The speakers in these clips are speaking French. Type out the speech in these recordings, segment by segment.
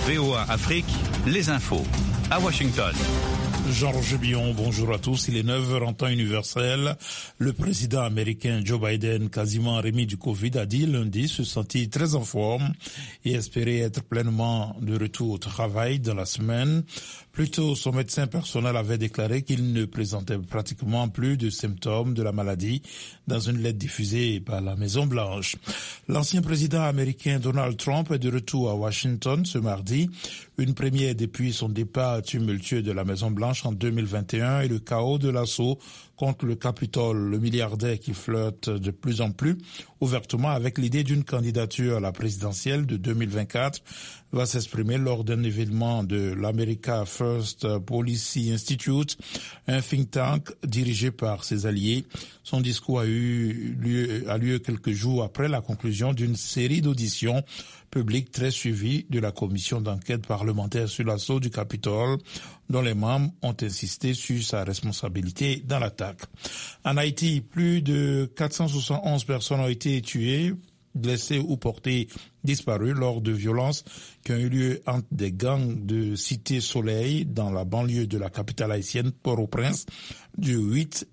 VOA Afrique, les infos. À Washington. Georges Billon, bonjour à tous. Il est 9h en temps universel. Le président américain Joe Biden, quasiment remis du Covid, a dit lundi se sentir très en forme et espérer être pleinement de retour au travail dans la semaine. Plus tôt, son médecin personnel avait déclaré qu'il ne présentait pratiquement plus de symptômes de la maladie dans une lettre diffusée par la Maison-Blanche. L'ancien président américain Donald Trump est de retour à Washington ce mardi, une première depuis son départ tumultueux de la Maison-Blanche en 2021 et le chaos de l'assaut contre le Capitole. Le milliardaire qui flirte de plus en plus ouvertement avec l'idée d'une candidature à la présidentielle de 2024 va s'exprimer lors d'un événement de l'America First Policy Institute, un think tank dirigé par ses alliés. Son discours a lieu quelques jours après la conclusion d'une série d'auditions publiques très suivies de la commission d'enquête parlementaire sur l'assaut du Capitole, dont les membres ont insisté sur sa responsabilité dans l'attaque. En Haïti, plus de 471 personnes ont été tuées, blessés ou portés disparus lors de violences qui ont eu lieu entre des gangs de Cité Soleil dans la banlieue de la capitale haïtienne Port-au-Prince du 8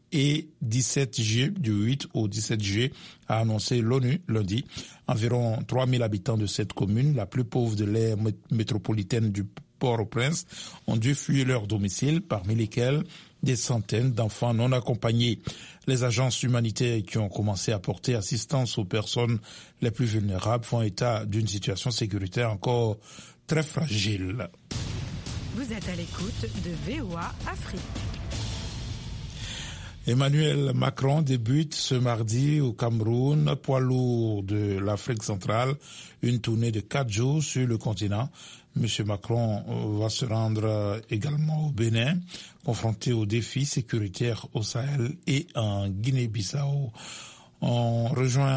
au 17 juillet, a annoncé l'ONU lundi. Environ 3000 habitants de cette commune, la plus pauvre de l'aire métropolitaine du Port-au-Prince, ont dû fuir leur domicile, parmi lesquels des centaines d'enfants non accompagnés. Les agences humanitaires qui ont commencé à porter assistance aux personnes les plus vulnérables font état d'une situation sécuritaire encore très fragile. Vous êtes à l'écoute de VOA Afrique. Emmanuel Macron débute ce mardi au Cameroun, poids lourd de l'Afrique centrale, une tournée de 4 jours sur le continent. Monsieur Macron va se rendre également au Bénin, confronté aux défis sécuritaires au Sahel et en Guinée-Bissau. On rejoint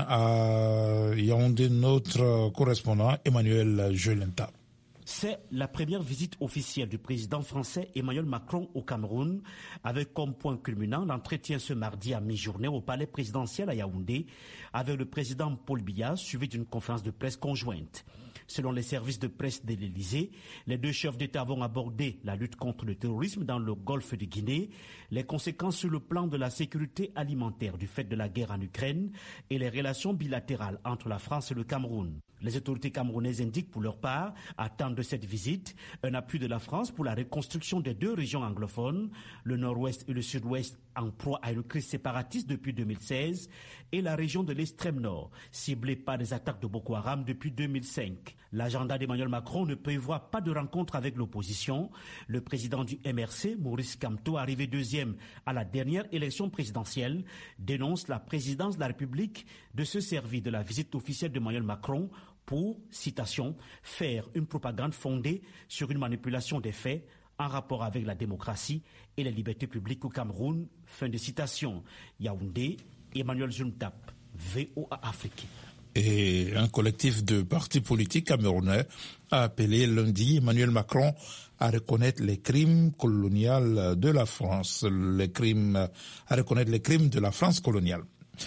à Yaoundé notre correspondant Emmanuel Jolenta. C'est la première visite officielle du président français Emmanuel Macron au Cameroun, avec comme point culminant l'entretien ce mardi à mi-journée au palais présidentiel à Yaoundé avec le président Paul Biya, suivi d'une conférence de presse conjointe. Selon les services de presse de l'Élysée, les deux chefs d'État vont aborder la lutte contre le terrorisme dans le golfe de Guinée, les conséquences sur le plan de la sécurité alimentaire du fait de la guerre en Ukraine et les relations bilatérales entre la France et le Cameroun. Les autorités camerounaises indiquent pour leur part attendre de cette visite un appui de la France pour la reconstruction des deux régions anglophones, le nord-ouest et le sud-ouest en proie à une crise séparatiste depuis 2016 et la région de l'extrême nord, ciblée par des attaques de Boko Haram depuis 2005. L'agenda d'Emmanuel Macron ne prévoit pas de rencontre avec l'opposition. Le président du MRC, Maurice Kamto, arrivé deuxième à la dernière élection présidentielle, dénonce la présidence de la République de se servir de la visite officielle d'Emmanuel Macron pour, citation, faire une propagande fondée sur une manipulation des faits en rapport avec la démocratie et les libertés publiques au Cameroun. Fin de citation. Yaoundé, Emmanuel Juntap, VOA Afrique. Et un collectif de partis politiques camerounais a appelé lundi Emmanuel Macron à reconnaître les crimes coloniaux de la France, à reconnaître les crimes de la France coloniale.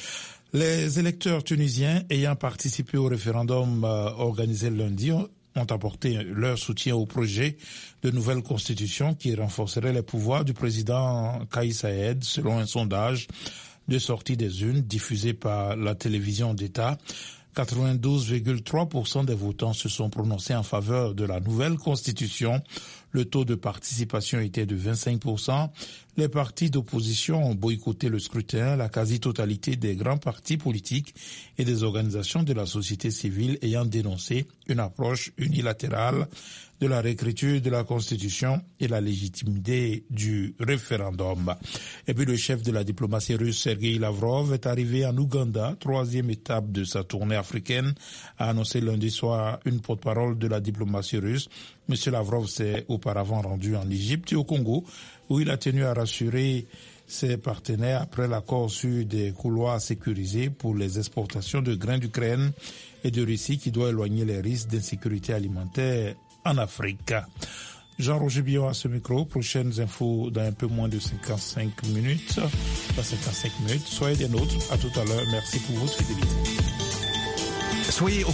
Les électeurs tunisiens ayant participé au référendum organisé lundi ont apporté leur soutien au projet de nouvelle constitution qui renforcerait les pouvoirs du président Kais Saied, selon un sondage de sortie des urnes diffusé par la télévision d'État. 92,3% des votants se sont prononcés en faveur de la nouvelle constitution. Le taux de participation était de 25%. Les partis d'opposition ont boycotté le scrutin. La quasi-totalité des grands partis politiques et des organisations de la société civile ayant dénoncé une approche unilatérale de la réécriture de la Constitution et la légitimité du référendum. Et puis le chef de la diplomatie russe, Sergei Lavrov, est arrivé en Ouganda, troisième étape de sa tournée africaine, a annoncé lundi soir une porte-parole de la diplomatie russe. Monsieur Lavrov s'est auparavant rendu en Égypte et au Congo, où il a tenu à rassurer ses partenaires après l'accord sur des couloirs sécurisés pour les exportations de grains d'Ukraine et de Russie qui doit éloigner les risques d'insécurité alimentaire en Afrique. Jean-Roger Billon à ce micro. Prochaines infos dans un peu moins de 55 minutes. Dans 55 minutes. Soyez des nôtres. À tout à l'heure. Merci pour votre fidélité. Soyez